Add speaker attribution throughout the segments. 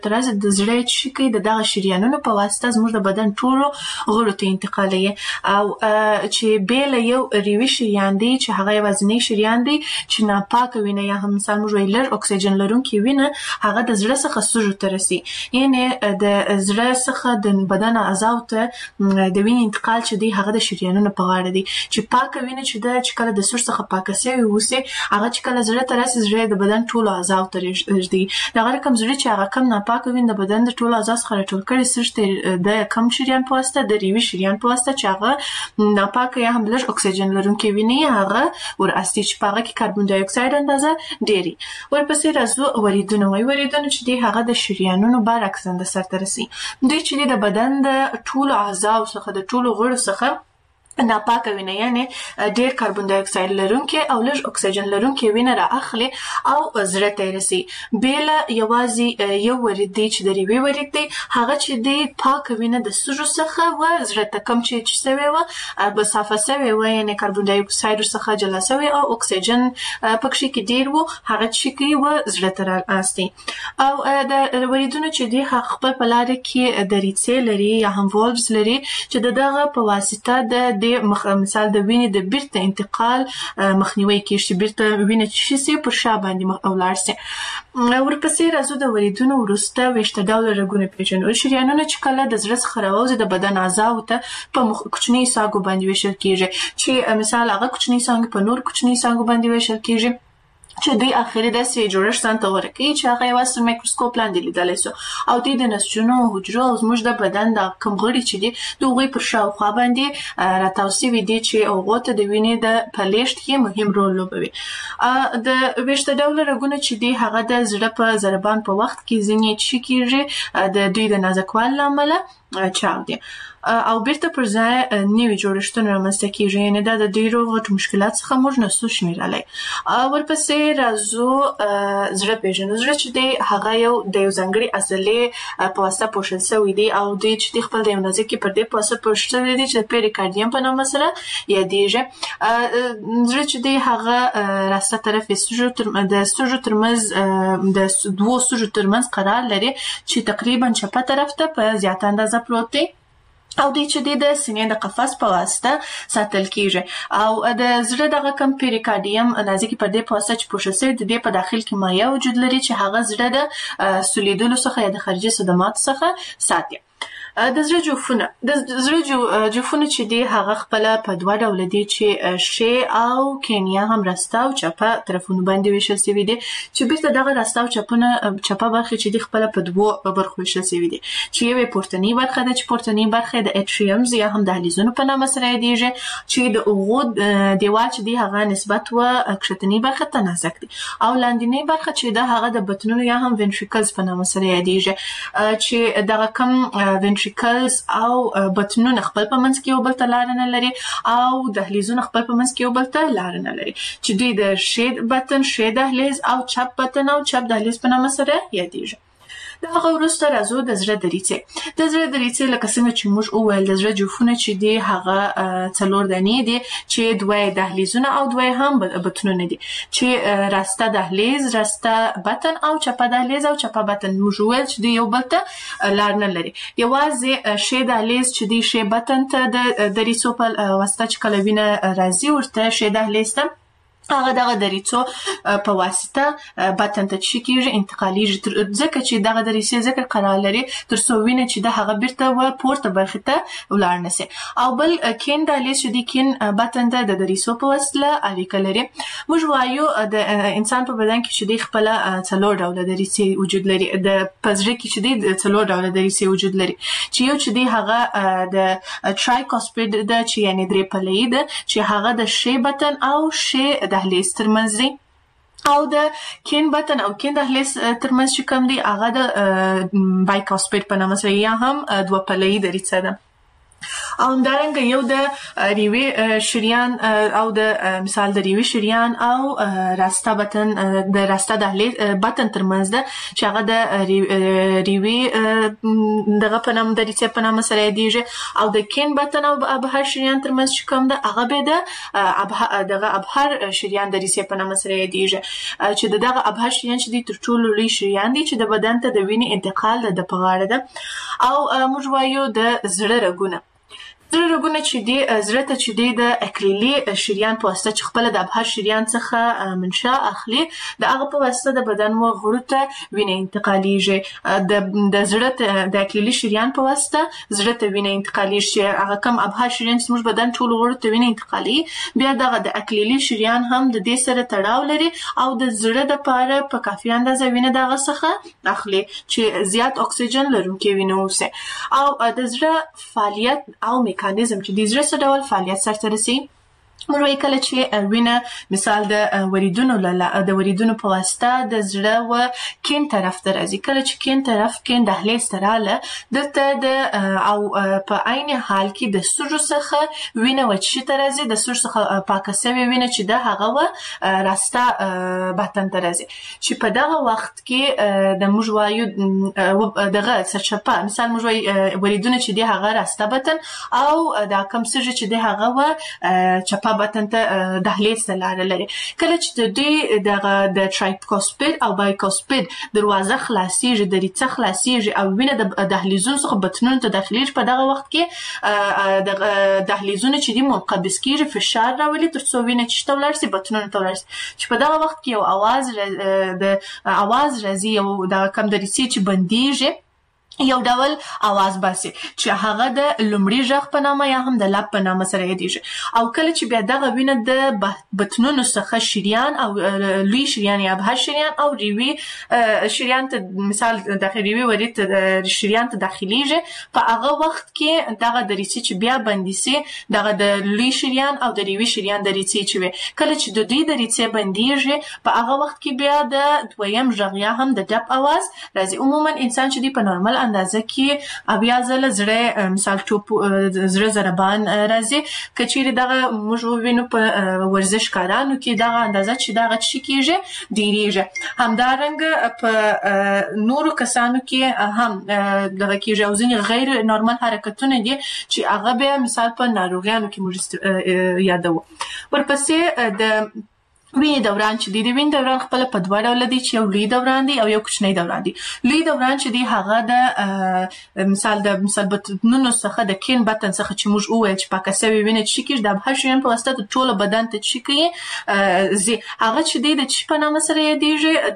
Speaker 1: تراز د زړه چې کوي د دغه شریانونو په واسطه زموږ د بدن ټولو غړو ته انتقالوي او چې بیل یو ریوي شریان دی چې هغه یوازینی شریان دی چې ناپاکه وینه یا هم مثال موږ ویل اکسیجن لرونکي وینه هغه د زړه څخه سږو ته رسي یعنی د زړه څخه د بدن اعضاء ته د وینې انتقال چې دی هغه د شریانونو په غاړه دی چې پاکه وینه چې دا چې کله د سږو څخه پاکه شوی وسی هغه چې کله زړه ته راسي زړه د بدن ټولو اعضاء ته رسي دا رقم زړه چې هغه کم ناپاکه وینه د بدن د ټولو اعضاء څخه راټول کړي سږ د کم شریان په واسطه د ریوي شریان په واسطه چې هغه ناپاکه یا هم لږ اکسیجن لرونکي وینه هغه وراسي چې هغه کې کاربن ډای اکساید اندازه ډېری ورپسې راځو وریدونه چې دی هغه د شریانونو برعکس د سرته رسي دوی چې د بدن د ټولو اعضاء څخه د ټولو غړو څخه ناپاکه وینه یعنی ډېر کاربن ډای اکساید لرونکي او لږ اکسیجن لرونکي وینه را اخلي او زړه ته رسي بیل یوازې یو ورید دی چې د ریوي ورید دی هغه چې دی پاکه وینه د سږو څخه و زړه ته کم چې سوی و بصافه سوی و یعنی کاربن ډای اکساید څخه جلا سوی او اکسیجن پکې کې ډیر و هغه چې کوي و زړه ته راستي او د وریدونو چې دی خپل په لار کې دریڅې لري یا هم والوز لري چې دغه په واسطه د مثال د وینې د بیرته انتقال مخنیوي کیږي چې بیرته وینه چې شي پر شا باندې ولاړ شي ورپسې راځو د وریدونو وروسته ویشته ډول رګونه پیژنو شریانونه چې کله د زړه څخه راوځي د بدن اعضاء ته په کوچني ساګو باندې ویشل کیږي چې مثال هغه کوچني ساګ په نور کوچني ساګو باندې ویشل کیږي چې دوی اخري داسې جوړښت ته ورکوي چې هغه یوازې میکروسکوپ لاندې لیدلی سو او دوی د نسجونو حجرو او زموږ د بدن د کوم غړي چې دي د هغوی پر شاوخوا باندې راتاو سوي دي چې هغو ته د وینې د په لیږد کې مهم رول لوبوي د ویشته ډوله رګونه چې دي هغه د زړه په ضربان په وخت کې ځینې چې کیږي د دوی د نازکوالي له امله چاودي او بیرته پر ځای نوي جوړښتونه رامنځته کیږي یعنی دا د ډیرو غټو مشکلات څخه موږ نسو شمیرلی ورپسې راځو زړه پیژنو زړه چې دی هغه یو د یو ځانګړي عضلې په واسطه پوښل شوی دی او دوی چې خپل د یو نازکې پردې په واسطه پوښل شوی دی چې پیریکارډیم په نامه سره یادیږي زړه چې دی هغه راسته طرف د سږو ترمنځ د دوو سږو ترمنځ قرار لري چې تقریبا چپه طرف ته په زیاته اندازه پروت دی او دوی چې د سینې د قفس په واسطه ساتل کیږي او د زړه دغه کم پیریکارډیم نازکې پردې په واسطه چې پوښل شوی د دې په داخل کې مایع وجود لري چې هغه زړه د سولیدلو څخه یا د خارجي صدماتو څخه ساتي د زړه جوفونه چې دی هغه خپل په دوه ډول دي چې شی او کینیا هم راسته او چپه طرفونو باندې ویشل شوی دي چې بیرته دغه راسته او چپه برخه چې دی خپل په دوه برخو ویشل شوی دي چې یوه پورتنی برخه ده چې پورتنی برخه د اټریومز یا هم د دهلیزونو په نامه سره یادیږي چې د اوغو دیوال چې دی هغه نسبت و کښتنی برخه ته نازک دي او لاندینی برخه چې ده هغه د بطنونو یا هم ventricles په نامه سره یادیږي چې دغه کم ventricles او بطنونه خپل په منځ کې یو بل ته لار نه لري او دهلیزونه خپل په منځ کې یو بل ته لار نه لري چې دوی د شید بطن شید دهلیز او چپ بطن او چپ دهلیز په نامه سره یادیږي د هغه وروسته راځو د زړه دریڅې لکه څنګه چې موږ وویل د زړه جوفونه چې دی هغه څلور دانې دي چې دوه دهلیزونه او دوه هم بطنونه دي چې راسته دهلیز راسته بطن او چپه دهلیز او چپه بطن موږ وویل چې دی یو بل ته لار نه لري یوازې شی دهلیز چې دی شی بطن ته د دریڅو په واسطه چې کله وینه راځي ورته شی دهلیز ته هغه دغه دریڅو په واسطه بطن ته چې کیږي انتقالیږي ځکه چې دغه دریڅې ذکر قرار لري تر څو وینه چې د هغه بیرته و پورته برخه ته ولاړ نشي او بل کین دهلیز چې د کین بطن ته د دریڅو په واسطه اړیکه لري موږ وایو د انسان په بدن کې چې د خپل څلور ډوله دریڅې وجود لري د پزړه کې چې د څلور ډوله دریڅې وجود لري چې یو چې د هغه د ټرایکاسپید د چې یعنی درې پلې ده چې هغه د شی بطن او شی دهلیز ترمنځ دی او د کین بطن او کین دهلیز ترمنځ چې کوم دی هغه د بایکاسپید په نامه سره یا هم دوه پلې دریڅه ده او همدارنګه یو د ریوي شریان او د مثال د ریوي شریان او راسته بطن د راسته دهلیز بطن ترمنځ ده چې هغه د ریوي دغه په نام د ریڅې په نام سره یادیږي او د کین بطن او ابهار شریان ترمنځ چې کوم ده هغه به د دغه ابهار شریان د ریڅې په نام سره یادیږي چې دغه ابهار شریان چې د تر ټولو لوی شریان دي چې د بدن ته د وینې انتقال د په غاړه ده او موږ وایو د زړه رګونه چې دی زړه ته چې دی د اکلیلي شریان په واسطه چې خپل د ابهار شریان څخه منشا اخلي د هغه په واسطه د بدن و غړو ته وینې انتقالیږي د زړه د اکلیلي شریان په واسطه زړه ته وینې انتقالیږي هغه کم ابهار شریان چې موږ بدن ټول غړو ته وینې انتقالي بیا دغه د اکلیلي شریان هم د دې سره تړاو لري او د زړه د پاره په کافي اندازه وینې دغه څخه اخلي چې زیات اکسیجن لرونکي وینې اوسه او د زړه فعالیت او میکانیزم چې د زړه څه ډول فعالیت سرته رسي موږ وایو کله چې وینه مثال د وریدونو په واسطه د زړه و کین طرف ته راځي کله چې کین دهلیز ته راله دلته د او په عین حال کې د سږو څخه وینه وچې ته راځي د سږو څخه پاکه سوې وینه چې د هغه و راسته بطن ته راځي چې په دغه وخت کې د موږ وایو دغه سرچپه مثال موږ وایو وریدونه چې د هغه راسته بطن او دا کم سږي چې د هغه و چپه بطن ته دهلیز ته لاره لري کله چې د دوی د ټرایکوسپید او بایکوسپید دروازه خلاصیږي د ریڅه خلاصیږي او وینه د دهلیزونو څخه بطنونو ته داخليږي په دغه وخت کې د دهلیزونو چې دي منقبض کیږي فشار راولي ترڅو وینه چې تولر سي بطنونو تولر سي چې په دغه وخت کې یو اواز راځي او د کم د ریڅې چې بنديږي یو ډول आवाज باسي چې هغه د لومړي ژغ په نامه یا هم د لب په نامه سره یادیږي او کله چې بیا دغه وینه د بطنونو څخه شریان او لوی شریان یا ابهار شریان او ریوي شریان ته مثال د ریوي ورید شریان ته داخليږي په هغه وخت کې دغه د ریڅې چې بیا بنديسي دغه د لوی شریان او د ریوي شریان د ریڅې چې کله چې د دوی د ریڅې بنديږي په هغه وخت کې بیا د دویم ژغ یا هم د ډب आवाज راځي عموما انسان چې دی په نورمال اندازه کې بیا ځله زړه مثال ټوپ زړه ضربان راځي کچېری دغه موږ وینو په ورزش کارانو کې دغه اندازه چې دغه چی کېږي ډیریږي همدارنګه په نورو کسانو کې هم دغه کېږي او ځینې غیر نورمال حرکتونه دي چې هغه به مثال په ناروغیانو کې موږ یادو ورپسې د وینې دوران چې دی د وینې دوران خپل په دوه ډول دي چې یو لوی دوران دی او یو کوچنی دوران دی لوی دوران چې دی هغه د مثال بطنونو څخه د کین بطن څخه چې موږ وویل چې پاکه سوې وینه چې کېږي د ابهار شریان په واسطه ټول بدن ته چې کوي زی هغه چې دی د چی په نامه سره یادیږي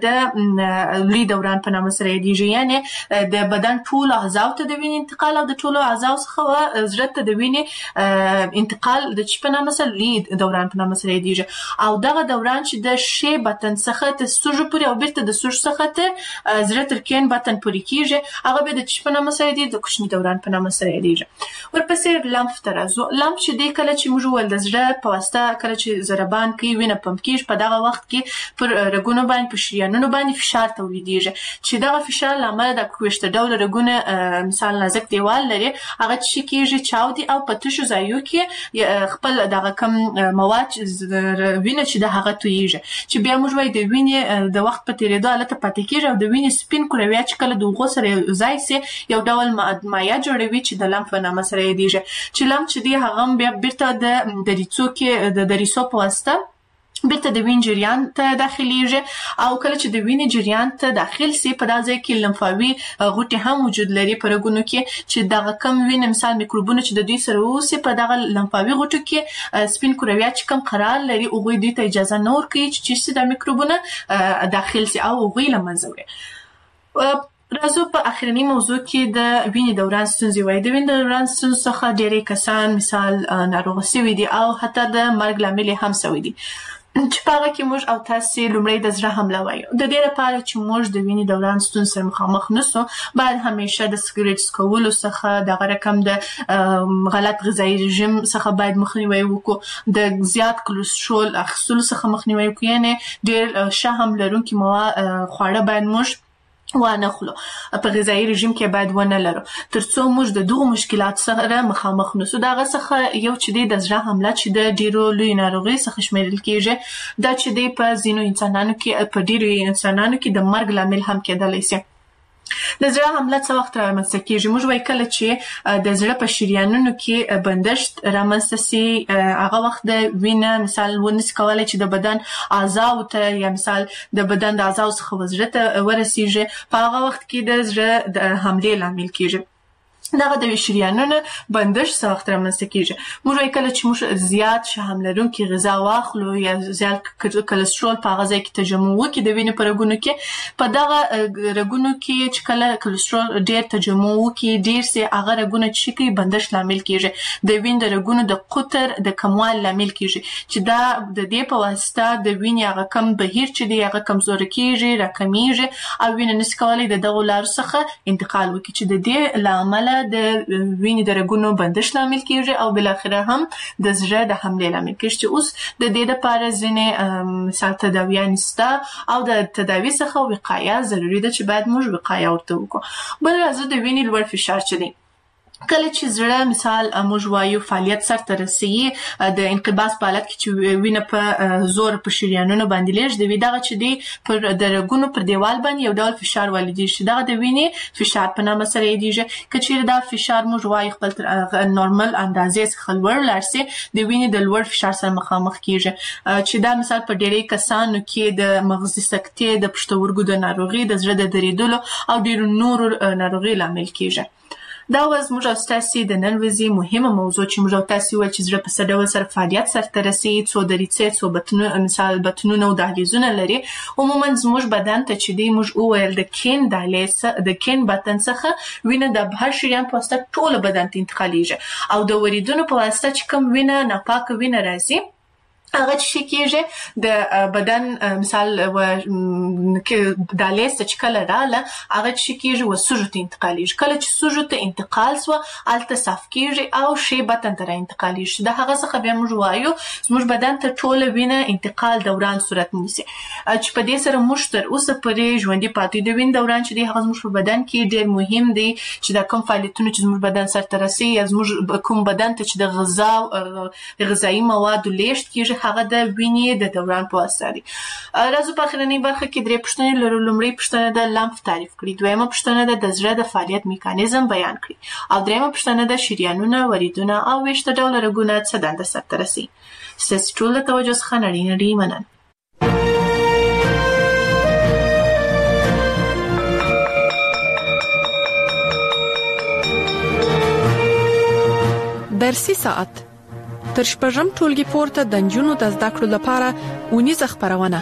Speaker 1: د لوی دوران په نامه سره یادیږي یعنی د بدن ټول اعضاء ته د وینې انتقال او د ټول اعضاء څخه زړه ته د وینې انتقال د چی په نامه سره لوی دوران په نامه سره یادیږي او دغه چې د شی بطن څخه ته سږو پورې او بیرته د سږو څخه ته زړه تر کین بطن پورې کیږي هغه به د چی په نامه سره دی د کوچنی دوران په نامه سره یادیږي ورپسې لمف ته راځو لمف چې دی کله چې موږ ول د زړه په واسطه کله چې ضربان کوي وینه پمپ کیږي په دغه وخت کې پر رګونو باندې په شریانونو باندې فشار تولیدېږي چې دغه فشار لامل د کوښت ډول رګونه مثال نازک دیوال لري هغه چې کیږي چاودي او په تشو ځایو کې خپل دغه کم مواد وینه چې د هغه چې بیا موږ وایو د وینې د وخت په تیریدو حالت پاتې کېږي او د وینې سپین کرویه چې کله د اوغو سره ځای سي یو ډول مایع جوړوي چې د لمف په نامه سره یادیږي چې لمف چې دی هغه بیا بیرته د ریڅو کې د ریڅو په واسطه بیرته د وینې جریان ته داخليږي او کله چې د وینې جریان ته داخل سي په دغه کې لمفاوي غوټي هم وجود لري په رګونو کې چې دغه کم وینې مثال میکروبونه چې د دوی سره اوسي په دغه لمفاوي غوټو کې سپین کرویات چې کم قرار لري او دوی ته اجازه نه ورکوي چې د میکروبونه داخل سي او غوي لمنځه وړي راځو په اخرنی موضوع کې د وینې دوران ستونزې وایي د وینې دوران ستونزو څخه ډېری کسان مثال ناروغ شوي دي او حتی د مرګ لامل هم شوي دي چې په هغه کې موږ او تاسو لومړی د زړه حمله وایو د دې لپاره چې موږ د وینې دوران ستونزې سره مخامخ نشو باید همیشه د سګریټ څکولو څخه دغه رقم د غلط غذایي رژیم څخه باید مخنیوي وکړو د زیات کلسترول اخیستلو څخه مخنیوي وکړو یعنی ډېر شحم لرونکي خواړه باید موږ وانه خلو په غذایی رژیم کې باید ونه لرو ترڅو موږ د دغو مشکلات سره مخامخ نشو. دا څخه یو چې د زړه حمله چې د ډیرو لوی ناروغي څخه شمیرل کیږي دا چې د په ځینو انسانانو کې په ډیرو انسانانو کې د مرګ لامل هم کېدلی شي. د زړه حمله څه وخت رامنځته کیږي؟ موږ وایي کله چې د زړه په شریانونو کې بندښت رامنځته سي هغه وخت د وینه مثال ونسي کولای چې د بدن اعضاو ته یا مثال د بدن د اعضاو څخه زړه ته ورسیږي په هغه وخت کې د زړه د حملې لامل کیږي. دغه د شریانونو بندښت څه وخت رامنځته کیږي؟ موږ وایي کله چې موږ زیات شحم لرونکي غذا واخلو یا زیات کلسترول په هغه ځای کې تجمع وکړي د وینې په رګونو کې په دغه رګونو کې چې کله کلسترول ډیر تجمع وکړي ډیر سي هغه رګونه چې کوي بندښت لامل کیږي د وینې د رګونو د قطر د کموال لامل کیږي چې دا د دې په واسطه د وینې هغه کم بهیر چې دی هغه کمزوري کیږي راکمیږي او وینه نس کولای د دغه لارو څخه انتقال وکړي چې د دې لامل د وینې د رګونو بندښت لامل کیږي او بل اخره هم د زړه د حملې لامل کیږي چې اوس د دې لپاره ځینې مثال تداویان سته او د تداوی څخه وقایه ضروری ده چې باید موږ وقایه ورته وکړو. بل راځي د وینې لوړ فشار چې دی کله چې زړه مثال موږ وایو فعالیت سرته رسیږي د انقباض په حالت کې چې وینه په زور په شریانونو باندې لېږدوي دغه چې دی پر د رګونو پر دیوال باندې یو ډول فشار والیدېږي دغه د وینې فشار په نامه سره یادېږي. که چیرې دا فشار موږ وایو خپل نورمال اندازې څخه لوړ لاړ سي د وینې د لوړ فشار سره مخامخ کیږي چې دا مثال په ډېری کسانو کې د مغزي سکتې د پښتورګو د ناروغي د زړه د دریدلو او ډېرو نورو ناروغي لامل کیږي. دا زموږ او ستاسې د نن ورځې مهمه موضوع چې موږ او تاسې وویل چې زړه په څه ډول سره فعالیت سرته رسوي څو دریڅې څو مثال بطنونه او دهلیزونه لري. عموما زموږ بدن ته چې دی موږ وویل د کین دهلیز د کین بطن څخه وینه د بهر شریان په واسطه ټول بدن ته انتقالیږي او د وریدونو په واسطه چې کوم وینه ناپاکه وینه راځي هغه چې کېږي د بدن مثال کې دهلیز ته چې کله رااله هغه چې کېږي وسوژو ته انتقالیږي. کله چې سوژو ته انتقال سوه هلته صاف کېږي او شی بطن ته راانتقالیږي. د هغه څخه بیا موږ وایو زموږ بدن ته ټوله وینه انتقال دوران صورت نیسي چې په دې سره موږ تر اوسه پورې ژوندي پاتې د وینې دوران چې دی هغه زموږ په بدن کې ډېر مهم دی چې دا کوم فعالیتونه چې زموږ بدن سرته رسوي یا زموږ کوم بدن ته چې د غذایي موادو لیږد کېږي هغه د وینې د دوران په واسطه دی. راځو په اخرنۍ برخه کې درې پوښتنې لرو. لومړۍ پوښتنه د لمف تعریف کړي، دویمه پوښتنه د زړه د فعالیت میکانیزم بیان کړي او دریمه پوښتنه د شریانونه وریدونه او ویشته ډوله رګونه څه دنده سرته رسوي. ستاسې ټول د توجه څخه نړۍ مننه.
Speaker 2: درسي ساعت تر شپږم ټولګي پورته د نجونو د زده کړو لپاره اونیزه خپرونه.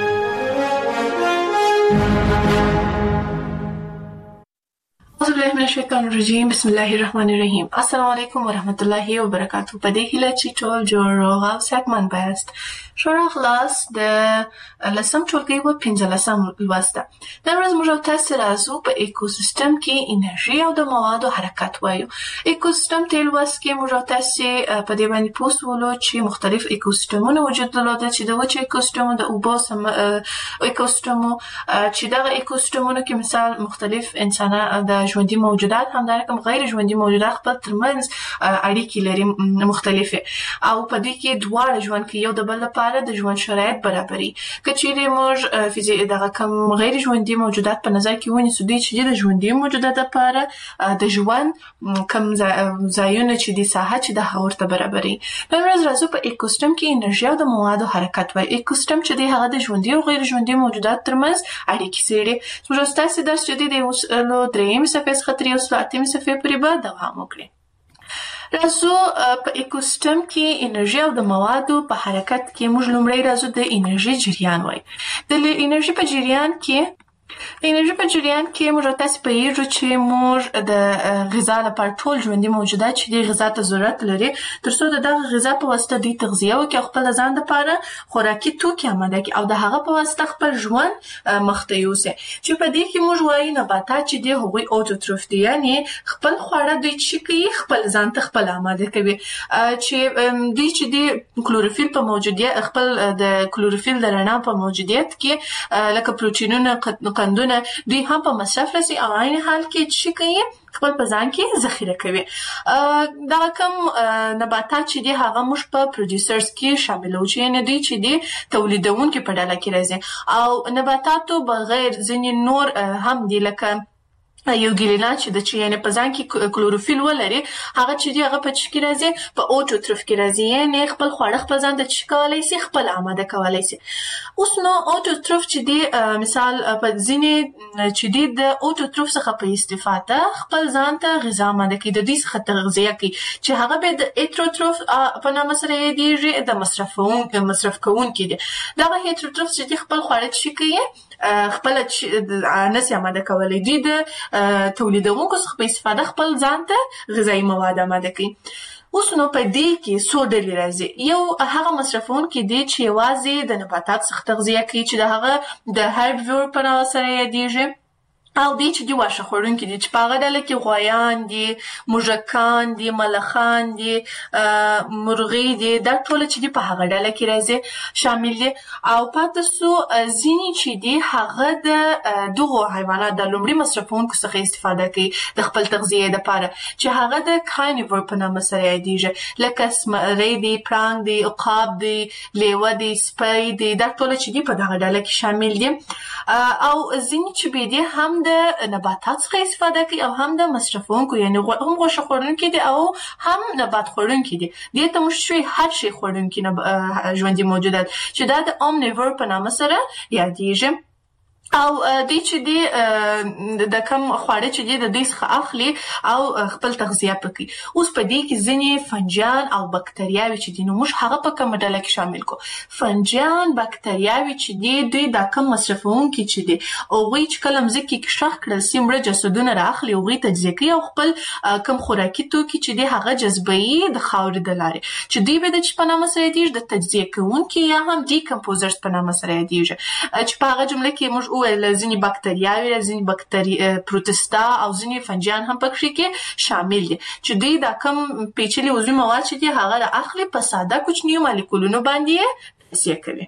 Speaker 1: أعوذ بالله من الشیطان الرجیم بسم الله الرحمن الرحیم. السلام علیکم ورحمت الله وبرکاته. په دې هیله چې ټول جوړ روغ او صحتمند بایاست. شورا خلاص د لسم ټولګي و 15 لوست ده. نن ورځ موږ تاسو راځو په ایکوسیستم کې انرژي او د موادو حرکت وایو. ایکوسیستم ته لوست کې موږ تاسو په دې باندې پوسټ ولو چې مختلف ایکوسیستمونه وجود درلوده چې د وچ ایکوسیستم د اوبو سم ایکوسیستم چې دغه ایکوسیستمونو کې مثال مختلف انسانان د ژوندي موجودات همدارنګه غیر ژوندي موجودات خپل ترمنځ اړیکې لري مختلفه او په دې کې دواړه ژوند کې یو د بل لپاره د ژوند شرایط برابري. کچېرې موږ فزیک دغه کوم غیر ژوندي موجودات په نظر کې ونیسو چې د ژوندي موجودات لپاره د ژوند کوم ځایونه چې د ساحه چې د هورته برابري. نن ورځ راځو په ایکوسیستم کې انرژي او د موادو حرکت وایي. ایکوسیستم چې د هغه د ژوندي او غیر ژوندي موجودات ترمنځ اړیکې څېړي. موږ تاسو درس چې د اوسلو درېیم صفحې څخه تر 3 صفحې پورې به دوام وکړي. راځو په ایکوسیستم کې انرژي او د موادو په حرکت کې موږ لومړی راځو د انرژي جریان وایي. د انرژي په جریان کې موږ تاسو په یوه چې موږ د غذا لپاره ټول ژوندي موجودات چې د غذا ته ضرورت لري ترڅو دغه غذا په واسطه د تغذیه او خپل ځان لپاره خوراکي توکي آماده کړي او د هغه په واسطه خپل ژوند مخته یوسي. چې په دې کې موږ وایو نباتات چې د هغوی اوټوټروف دي یعنی خپل خواړه دوی چې کوي خپل ځان ته خپل آماده کوي چې دوی چې د کلوروفیل په موجودیت خپل د کلوروفیل د رڼا په موجودیت کې لکه پروتینونه قندونه دوی هم په مصرف رسي او عین حال کې چې کوي خپل په ځان کې ذخیره کوي. دا کوم نباتات چې دي هغه موږ په پروډوسرز کې شاملو چې نه دي چې دي تولیدونکو په ډله کې راځي او نباتاتو بغیر ځینې نور هم دي لکه یو ګیلینا چې د یعنی په ځان کې کلوروفیل ولري هغه چې دی هغه په چی کې راځي په اوټوټروف کې راځي یعنی خپل خواړه خپل ځان ته چکولای شي خپل آماده کولای شي. اوس نو اوټوټروف چې دی مثال په ځینې چې دی د اوټوټروف څخه په استفاده خپل ځان ته غذا آماده کوي د دې څخه تغذیه کوي چې هغه به د هیټروټروف په نامه سره یادیږي د مصرف کوونکي دی. دا هیټروټروف چې دی خپل خواړه چی کوي خپل نس آماده کولای دي د تولیدونکو څخه په استفاده خپل ځان ته غذایی مواد آماده کوي. اوس نو په دې کې څو ډلې راځي. یو هغه مصرفونکي دي چې یوازې د نباتات څخه تغذیه کوي چې د هغه د هربیور په نامه سره یادیږي او دې چې دی واښه خوړونکي دي چې په هغه ډله کې غوایان دي موږکان دي ملخان دي مرغۍ دي دا ټول چې دی په هغه ډله کې راځي شامل دي او پاتې سو ځینې چې دی هغه د دغو حیوانات د لومړي مصرفونکو څخه استفاده کوي د خپل تغذیې لپاره چې هغه د کارنیور په نامه سره یادیږي لکه زمری دي پړانګ دي عقاب دي لیوه دي سپی دي دا ټول چې دی په دغه ډله کې شامل دي او ځینې چې به دي هم د نباتات څخه استفاده کوي او هم د مصرفونکو یعنی هم غوښه خوړونکي دي او هم نبات خوړونکي دي. دې ته موږ هر شي خوړونکي ژوندي موجودات چې دا د اومنیور په نامه سره یادیږي او دې چې دی د کم خواړه چې دی د دې څخه اخلي او خپل تغذیه پکې. اوس په دې کې ځینې فنجان او بکتریاوي چې دي نو موږ هغه په کومه ډله کې شامل کو. فنجان بکتریاوي چې دی دوی د کم مصرفونکي چې دی او وی چې کله مځکه کې شخ کړل سي مړه جسدونه راخلي او غي تجزیه کوي او خپل کم خوراکي توکي چې دی هغه جذبوي د خاورې د لارې چې دوی به د چ په نامه سره دی د تجزیه کوونکي یا هم ډیکمپوزرز په نامه سره دی چې په هغه جمله کې موږ ځینې بکتریاوي ځینې پروتستا او ځینې فنجان هم پکې کې شامل دي چې دوی دا کم پیچلي عضوي مواد چې دي هغه اخلي په ساده کوچنیو مالیکولونو باندې تجزیه کوي.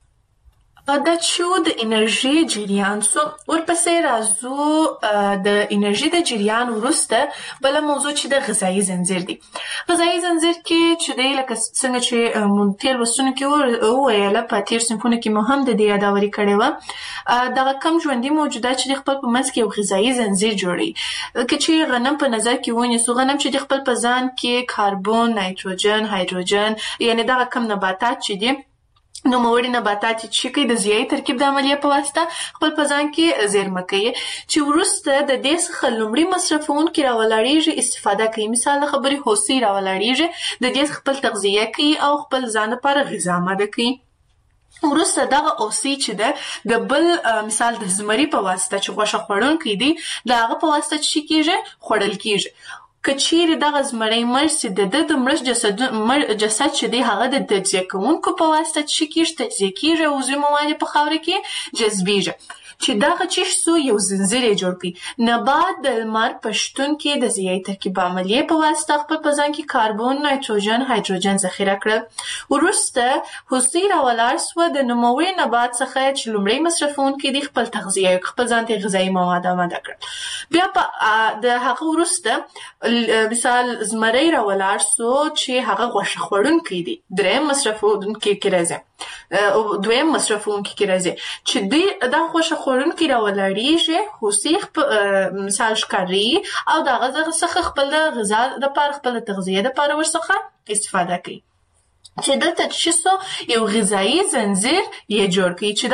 Speaker 1: دا چې د انرژي جریان سو ورپسې راځو د انرژي د جریان وروسته بل موضوع چې د غذایی زنجیر دی. غذایی زنجیر کې چې دی لکه څنګه چې مونږ تیر وسونه کې وویل په تیر صنفونو کې مهم د دې یادوري کړې و دا کم ژوندي موجودات چې خپل په منځ کې یو غذایی زنجیر جوړي که چې غنم په نظر کې ونیسو غنم چې خپل په ځان کې کاربن نایتروجن هایدروجن یعنی دا کم نباتات چې دي نوموړي نباتات چې کوي د ضیايي ترکیب د عملیه په واسطه خپل په ځان کې زیرمه کوي چې وروسته د دې څخه لومړي مصرفونکي راولاړیږي استفاده کوي. مثال خبرې هوسۍ راولاړیږي د دې خپل تغذیه کوي او خپل ځان لپاره غذا آماده کوي. وروسته دغه اوسۍ چې ده د بل مثال د زمري په واسطه چې غوښه خوړونکي دي د هغه په واسطه چې کېږي خوړل کېږي. کچیر دغه زمری مرسي د مړ جسد چې دی هغه د تجزیه کوونکو په واسطه چې کېږي تجزیه کېږي او عضوي مواد په خاوره کې جذبیږي چې دغه چیشو یو زنجیر جوړ کړي. نبات د لمر په شتون کې د ضیايي ترکیب عملیه په واسطه خپل په ځان کې کاربن نایتروجن هایدروجن ذخیره کړل. وروسته هوسۍ راولاړ سوه د نوموړي نبات څخه چې لومړی مصرفونکي دي خپل تغذیه خپل ځان ته غذایي مواد آماده کړل. بیا د هغه وروسته مثال زمری راولاړ سو چې هغه غوښه خوړونکي دي دریم مصرفونکي کې راځي دویم مصرفونکي کې راځي چې دوی دا غوښه خوړونکي راولاړیږي هوسۍ مثال ښکاري او د هغه څخه خپل غذا لپاره خپل تغذیه لپاره ورڅخه استفاده کوي چې دلته چې یو غذایی زنجیر یې جوړ کړي چې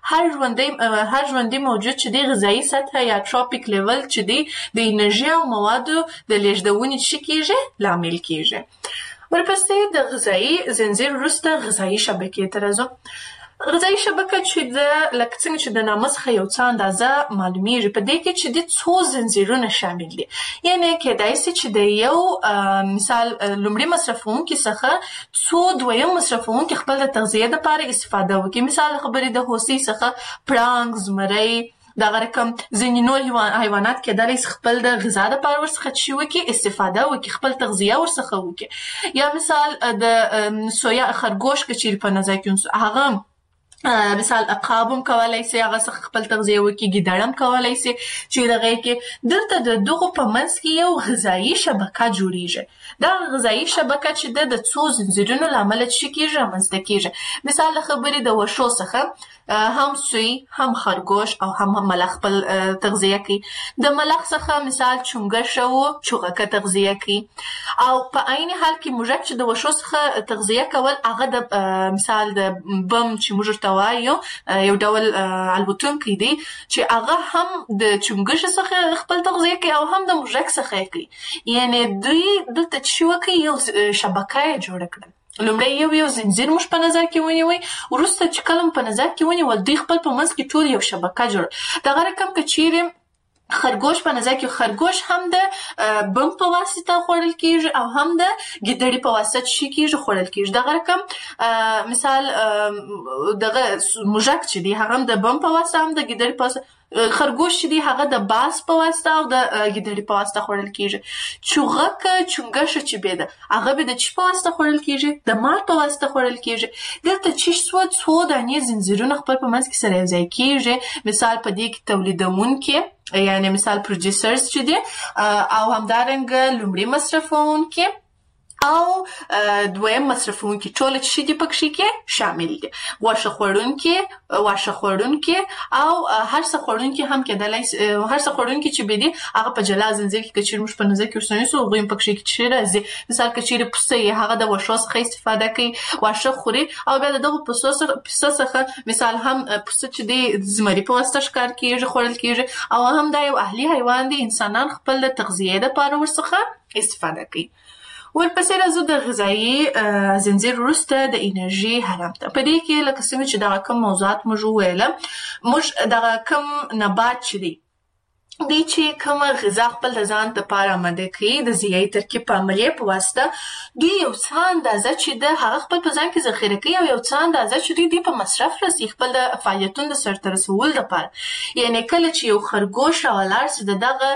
Speaker 1: دا هر ژوندی موجود چې دی غذایی سطح یا ټروپیک لیول چې دی د انرژي او موادو د لیږدونې چې کېږي لامل کېږي. ورپسې د غذایی زنجیر وروسته غذایی شبکې ته راځو. غذایی شبکه چې د لکه څنګه چې د نامه څخه یو څه اندازه معلومیږي په دې کې چې د څو زنجیرونه شامل دي یعنی کېدای شي چې د یو مثال لومړي مصرفونکي څخه څو دویم مصرفونکي خپل د تغذیه لپاره استفاده وکړي. مثال خبرې د هوسۍ څخه پړانګ زمری دغه رقم ځینې نور حیوانات کېدای شي خپل د غذا لپاره ورڅخه چې وکړي استفاده وکړي خپل تغذیه ورڅخه وکړي. یا مثال د سویا خرګوش که چیرې په نظر کې هغه مثال عقاب هم کولای سي هغه څخه خپل تغذیه وکړي، ګیدړ هم کولای سي چې دغه کې دلته د دغو په منځ کې یو غذایي شبکه جوړیږي. دا غذایي شبکه چې د څو زنځیرونو له امله څه کېږي رامنځته کېږي. مثال د خبرې د وښو څخه هم سوی هم خرګوش او هم ملخ خپل تغذیه کوي. د ملخ څخه مثال چونګښه او چوغکه تغذیه کوي، او په عین حال کې موږک چې د وښو څخه تغذیه کول هغه د مثال د بم چې موږ وایو یو ډول الوتونکی دی چې هغه هم د چونګښ څخه خپل تغذیه کوي او هم د موږک څخه کوي. یعنی دوی دلته چې وکړي یو شبکه یې جوړه کړه. لومړی یو زنځیر موږ په نظر کې ونیوی، وروسته چې کله په نظر کې ونیول دوی خپل په منځ کې ټول یو شبکه جوړه. دغه رقم که چیرې خرګوش په نظر کې، خرګوش هم د بم په واسطه خوړل کېږي او هم د ګیدړې په واسطه چې کېږي خوړل کېږي. دغه رقم مثال دغه موږک چې دی هغه هم د بم په واسطه هم د ګیدړې په واسطه، خرګوش چې دی هغه د باز په واسطه او د ګیدړې په واسطه خوړل کېږي. چوغکه چونګښه چې به ده هغه به د چی په واسطه خوړل کېږي؟ د مار په واسطه خوړل کېږي. دلته چې څو دانې زنځیرونه خپل په منځ کې سره یوځای کېږي. مثال په دې کې تولیدونکي یعنی مثال پروډیوسرز چې دي او همدارنګه لومړی مصرفونکي او دویم مصرفونکي ټول چې دي پکې کې شامل دي. واښه خوړونکي او هر څه خوړونکي هم کېدلای هر څه خوړونکي چې به دي هغه په جلا زنځیر کې چې موږ په نظر کې ورسنیو هغوی هم پکې کې راځي. مثال که چیرې پسه یې هغه د واښو څخه استفاده کوي، واښه خوري او بیا د دغو پسه څخه مثال هم پسه چې دی زمري په واسطه ښکار کېږي، خوړل کېږي او هم دا یو اهلي حیوان دی. انسانان خپل د تغذیې دپاره ورڅخه استفاده کوي. ورپسې راځو د غذایي زنځیر وروسته د انرژي هرم ته. په دې کې لکه څنګه چې دغه کوم موضوعات موږ وویله، موږ دغه کوم نبات چې دی دی چې کومه غذا خپل د ځان دپاره آماده کوي د ضیایي ترکیب په عملیې په واسطه، دوی یو څه اندازه چې د هغه خپل په ځان کې ذخیره کوي او یو څه اندازه چې دوی په مصرف رسي خپل د فعالیتونو د سرته رسولو دپاره. یعنی کله چې یو خرګوش راولاړ سي د دغه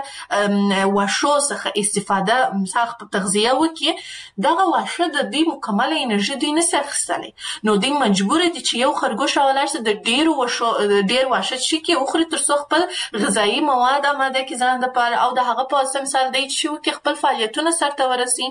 Speaker 1: واښو څخه استفاده مثال خپل تغذیه وکړي، دغه واښه د دوی مکمله انرژي دوی نسي اخیستلی، نو دوی مجبوره دي چې یو خرګوش راولاړ سي د ډېر واښه چې کې وخوري تر څو خپل غذایي مواد آماده کې ځان دپاره او د هغه په واسطه مثال دی چې وکړي خپل فعالیتونه سرته ورسي.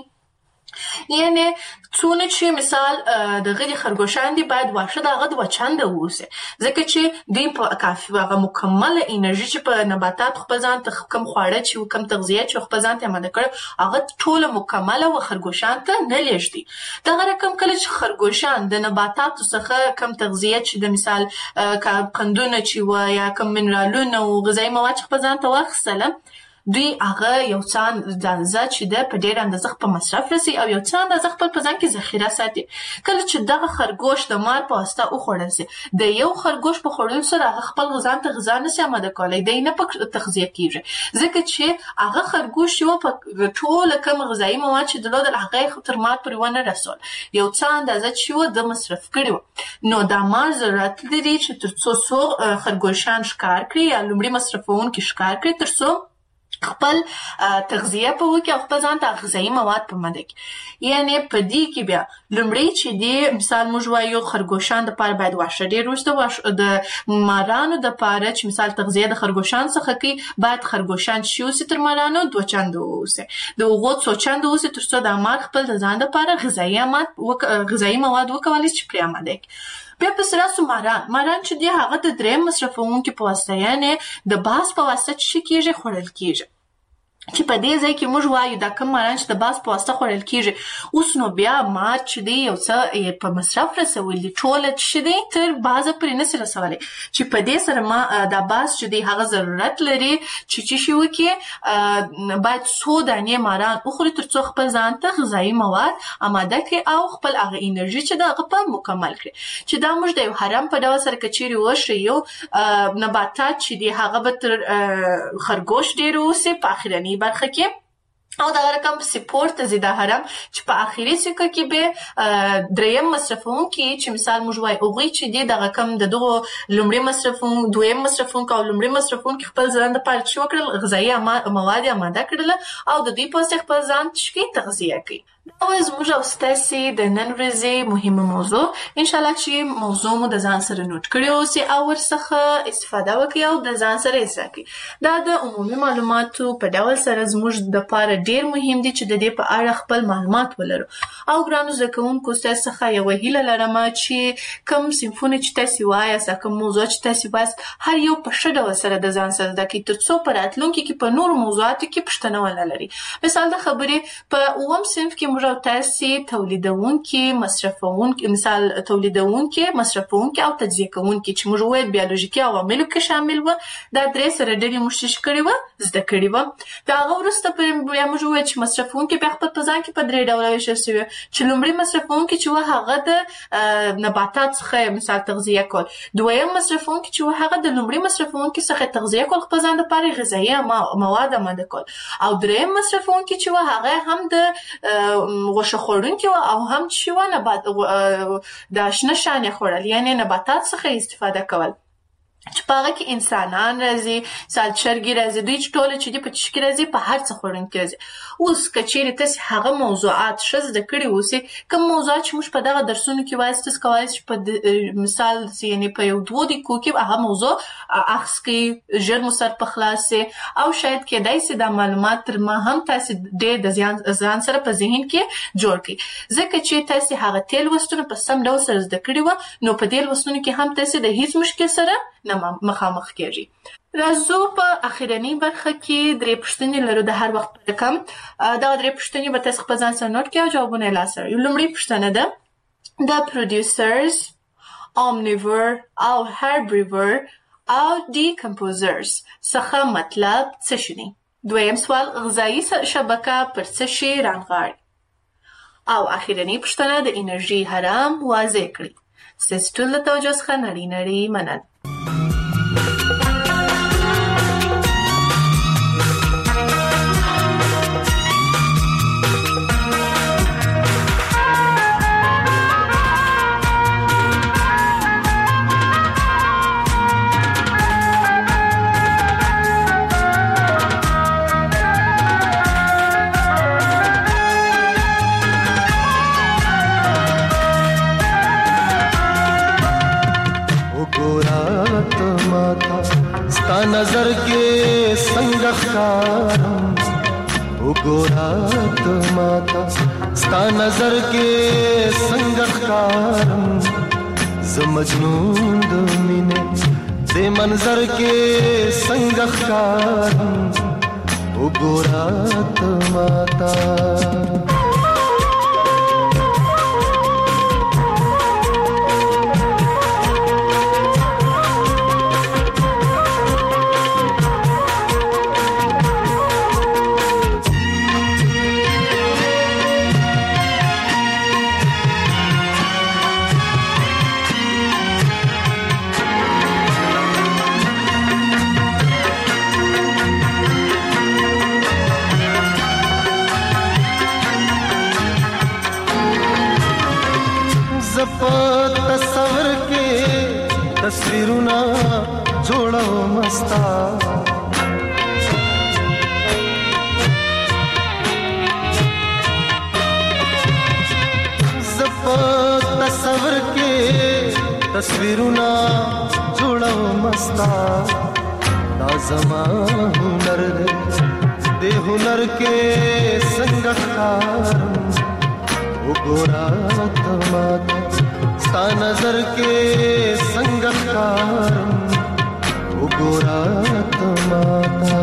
Speaker 1: یعنی څونه چې مثال دغه د خرګوشان دي باید واښه د هغه دوه چنده واوسي، ځکه چې دوی په کافي هغه مکمله انرژي چې په نباتات خپل ځان ته کوم خواړه چې کوم تغذیه چې خپل ځان ته آماده کړي هغه ټوله مکمله و خرګوشان ته نه لېږدي. دغه رقم کله چې خرګوشان د نباتاتو څخه کوم تغذیه چې د مثال قندونه چې و یا کوم منرالونه او غذایي مواد چې خپل ځان ته واخیستله، دوی هغه یو څه اندازه چې ده په ډېر اندازه په مصرف رسي او یو څه اندازه خپل په ځان کې ذخیره ساتي. کله چې دغه خرګوش د مار په واسطه وخوړل سي، د یو خرګوش په خوړلو سره هغه خپل ځان ته غذا نسي آماده کولی، دی نه په تغذیه کېږي، ځکه چې هغه خرګوش یو په ټوله کوم غذایي مواد چې درلودل هغه تر مار پورې ونه رسول، یو څه اندازه چې و د مصرف کړي و. نو دا مار ضرورت لري چې تر څو خرګوشان ښکار کړي یا لومړي مصرفونکي ښکار کړي تر څو خپل تغذیه په وکړي او خپل ځان ته غذایي مواد په ماده کړي. یعنی په دې کې بیا لومړی چې دی مثال موږ وایو خرګوشان دپاره باید واښه ډېر وروسته د مارانو دپاره چې مثال تغذیه د خرګوشان څخه کوي باید خرګوشان چې اوسي تر مارانو دوه چنده واوسي، د هغو څو چنده واوسي تر څو د مار خپل د ځان دپاره غذایي مواد وکولی چې پرې آماده کړي. بیا پسې راسو ماران چې دی هغه د دریم مصرفونکي په واسطه یعنی د باز په واسطه چې کېږي خوړل کېږي. چې په دې ځای کې موږ وایو دا کوم ماران چې د باز په واسطه خوړل کېږي، اوس نو بیا مار چې دی یو څه په مصرف رسولی دي ټوله چې دی تر بازه پورې نسي رسولی، چې په دې سره دا باز چې دی هغه ضرورت لري چې شي وکړي باید څو دانې ماران وخوري تر څو خپل ځان ته غذایي مواد آماده کړي او خپل هغه انرژي چې ده هغه په مکمل کړي. چې دا موږ د یو هرم په ډول سره که چیرې وښیو نباتات چې دی هغه به تر خرګوش ډېر اوسي په اخرني برخه کې او دغه رقم پسې پورته ځي دا هرم چې په اخري سکه کې به دریم مصرفونکي چې مثال موږ وایو هغوی چې دي دغه کم د دغو لومړي دویم مصرفونکي او لومړي مصرفونکي خپل ځان دپاره چې وکړل غذایي مواد یې آماده کړله او د دوی په واسطه خپل ځان تغذیه کوي. دا زموږ او ستاسې د نن ورځې مهمه موضوع. انشاءالله چې موضوع مو د ځان سره نوٹ کړی اوسئ او ورڅخه استفاده وکړئ او د ځان سره اصلاح کړئ. دا د عمومي معلوماتو په ډول سره زموږ دپاره ډېر مهم دي چې د دې په اړه خپل معلومات ولرو. او ګرانو زده کوونکو ستاسو څخه یوه هیله لرم چې کوم صنفونه چې تاسې وایاست، کوم موضوع چې تاسې وایاست، هر یو په ښه ډول سره د ځان سره زده کړئ، تر څو په راتلونکي کې په نورو موضوعاتو کې پوښتنه ونه لري. مثال د خبرې په 9م صنف کې موږ او تاسې تولیدونکي، مصرفونکي، مثال تولیدونکي، مصرفونکي او تجزیه کوونکي چې موږ وویل بیولوژیکي عواملو کې شامل وه، دا درې سره ډلې موږ څه کړې وه، زده کړې وه. د هغه وروسته بیا موږ وویل چې مصرفونکي بیا خپل په ځان کې په 3 ډوله ویشل شوي، چې لومړی مصرفونکي چې وه هغه د نباتات څخه مثال تغذیه کول، دویم مصرفونکي چې وه هغه د لومړي مصرفونکي څخه تغذیه کول، خپل ځان دپاره غذایي مواد آماده کول، او دریم مصرفونکي چې وه هغه هم د غوښه خوړونکي وه او هم چې وه د شنه شانې خوړل، یعنې نباتات څخه استفاده کول، چې په هغه کې انسانان راځي، مثال چرګې راځي، دوی چې ټوله چې دي په چی کې راځي، په هر څه خوړونکي راځي. اوس که چیرې تاسې هغه موضوعات ښه زده کړي اوسئ، کوم موضوعات چې موږ په دغه درسونو کې وایاست، تاسې کولی شئ په مثال یعنې په 1-2 دقیقو کې هغه موضوع اخذ کړئ، ژر مو سر په خلاص شي، او شاید کیدای شي دا معلومات تر ما هم تاسې ډېر د ځان سره په ذهن کې جوړ کړئ، ځکه چې تاسې هغه تېر لوستونه په سم ډول سره زده کړي وه، نو په دې لوستونو کې هم تاسې د هیڅ مشکل سره نه مخامخ کېږي. راځو په اخرنۍ برخه کې 3 پوښتنې لرو د هر وخت په رقم. دغه 3 پوښتنې به تاسې خپل ځان سره نوټ کړئ او جوابونه یې لاسته راوړئ. لومړۍ پوښتنه ده د producers، omnivore او herbivore او decomposers څخه مطلب څه شي دی؟ دویم سوال غذایي شبکه پر څه شي رانغاړي؟ او اخرنۍ پوښتنه د انرژي حرام واضح کړئ. ستاسې ټول د توجه څخه نړۍ مننه.
Speaker 3: नजर के संग ख्यारम उगोरात माता स्ता नजर के संग ख्यारम ज मजनून द मिने दे मंजर के संग ख्यारम उगोरात माता تصور के तस्वीरुना जोड़ो मस्ता तस्वर के तस्वीरुना जोड़ो मस्ता लाजमा हुनर दे हुनर के संगखार गोरा तमाता स्ता नजर के संगखार गोरा तमाता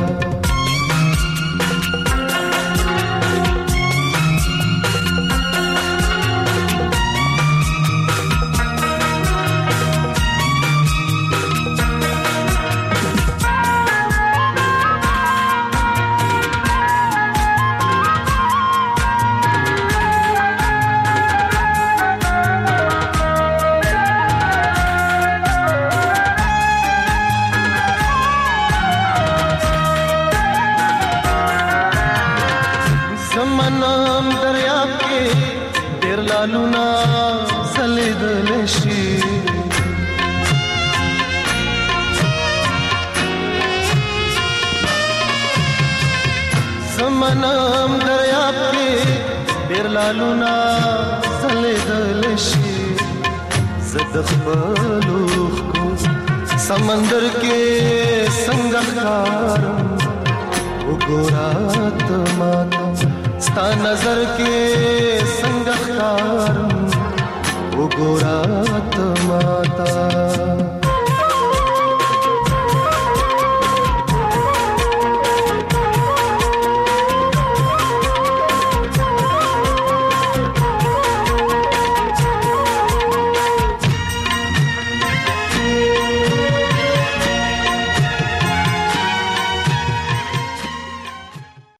Speaker 3: मनम दरिया के तेर लालूना सलिद लेशी समनम दरिया के ډېر لالونه ځلېدلی شي زه د خپلو اوښکو سمندر کې څنګه ښکارم وګوره ته ماته ستا نظر کې څنګه ښکارم وګوره ته ماته